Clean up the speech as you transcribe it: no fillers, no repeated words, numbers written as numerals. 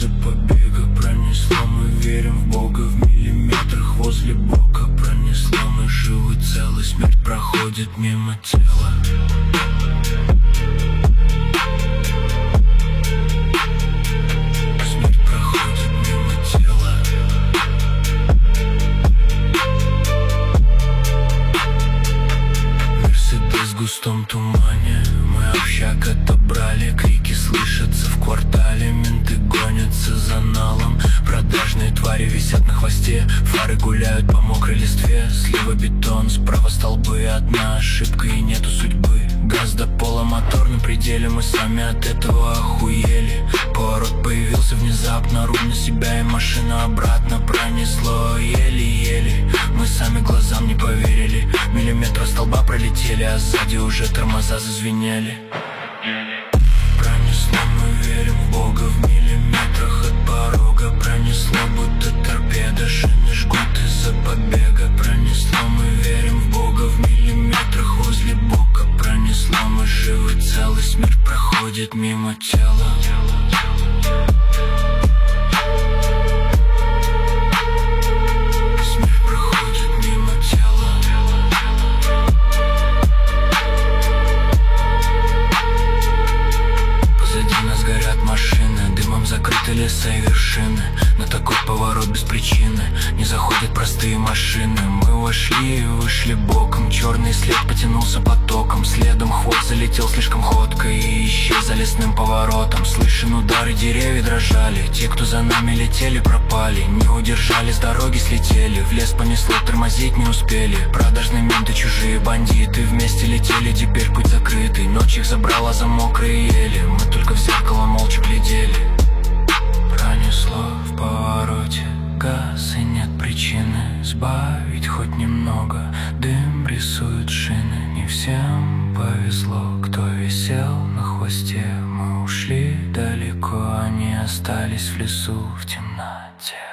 из-за побега. Пронесло, мы верим в Бога, в миллиметрах возле бока. Пронесло, мы живы, целы, смерть проходит мимо тела. Смерть проходит мимо тела. Мерседес в густом тумане, мы общак отобрали. Крики слышатся в квартале, менты гонятся за налом. Продажные твари висят на хвосте, фары гуляют по мокрой листве. Слева бетон, справа столбы, одна ошибка и нету судьбы. Газ до пола, мотор на пределе, мы сами от этого охуели. Поворот появился внезапно, руль на себя и машина обратно. Пронесло еле-еле, мы сами глазам не поверили. Миллиметра столба пролетели, а сзади уже тормоза зазвенели. Пронесло, мы верим в Бога, в миллиметрах от порога. Пронесло, будто торпеда, шины жгут из-за побега. Пронесло, мы верим в Бога, в миллиметрах возле бока. Пронесло, мы живы, целы, смерть проходит мимо тела. Смерть проходит мимо тела. Позади нас горят машины, дымом закрыты леса и вершины. На такой поворот без причины не заходят простые машины. Мы вошли и вышли боком, черный след потянулся потоком. Следом хвост залетел слишком ходко и исчез за лесным поворотом. Слышен удары, деревья дрожали, те, кто за нами летели, пропали. Не удержали, с дороги слетели, в лес понесло, тормозить не успели. Продажные менты, чужие бандиты вместе летели, теперь путь закрытый. Ночь их забрала за мокрые ели, мы только в зеркало молча глядели. Пронесло в повороте, газ и нет причины сбавить хоть немного. Дым рисует шины, не всем повезло, кто висел на хвосте. Мы ушли далеко, они остались в лесу в темноте.